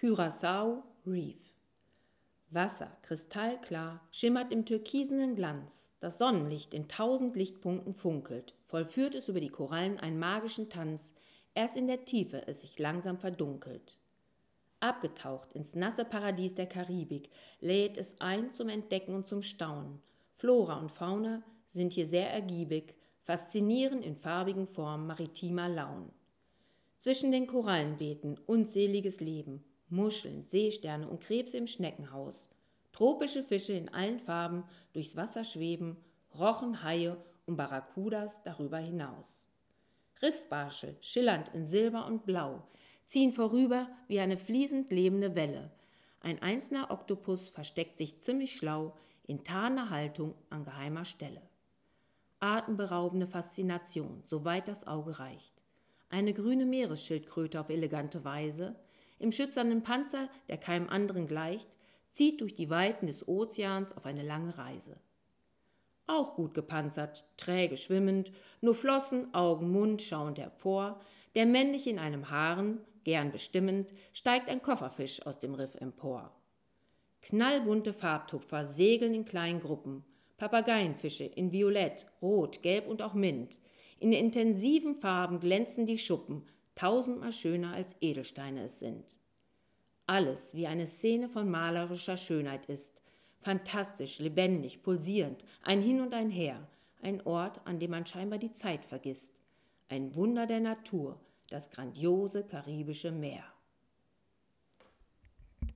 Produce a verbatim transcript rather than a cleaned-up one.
Curaçao Reef. Wasser, kristallklar, schimmert im türkisenen Glanz. Das Sonnenlicht in tausend Lichtpunkten funkelt, vollführt es über die Korallen einen magischen Tanz, erst in der Tiefe es sich langsam verdunkelt. Abgetaucht ins nasse Paradies der Karibik, lädt es ein zum Entdecken und zum Staunen. Flora und Fauna sind hier sehr ergiebig, faszinieren in farbigen Formen maritimer Launen. Zwischen den Korallenbeeten unzähliges Leben, Muscheln, Seesterne und Krebse im Schneckenhaus. Tropische Fische in allen Farben durchs Wasser schweben, Rochen, Haie und Barracudas darüber hinaus. Riffbarsche, schillernd in Silber und Blau, ziehen vorüber wie eine fließend lebende Welle. Ein einzelner Oktopus versteckt sich ziemlich schlau in tarner Haltung an geheimer Stelle. Atemberaubende Faszination, soweit das Auge reicht. Eine grüne Meeresschildkröte auf elegante Weise, im schützenden Panzer, der keinem anderen gleicht, zieht durch die Weiten des Ozeans auf eine lange Reise. Auch gut gepanzert, träge schwimmend, nur Flossen, Augen, Mund schauend hervor, der männlich in einem Haaren, gern bestimmend, steigt ein Kofferfisch aus dem Riff empor. Knallbunte Farbtupfer segeln in kleinen Gruppen, Papageienfische in Violett, Rot, Gelb und auch Mint. In intensiven Farben glänzen die Schuppen, tausendmal schöner als Edelsteine es sind. Alles wie eine Szene von malerischer Schönheit ist, fantastisch, lebendig, pulsierend, ein Hin und ein Her, ein Ort, an dem man scheinbar die Zeit vergisst, ein Wunder der Natur, das grandiose karibische Meer.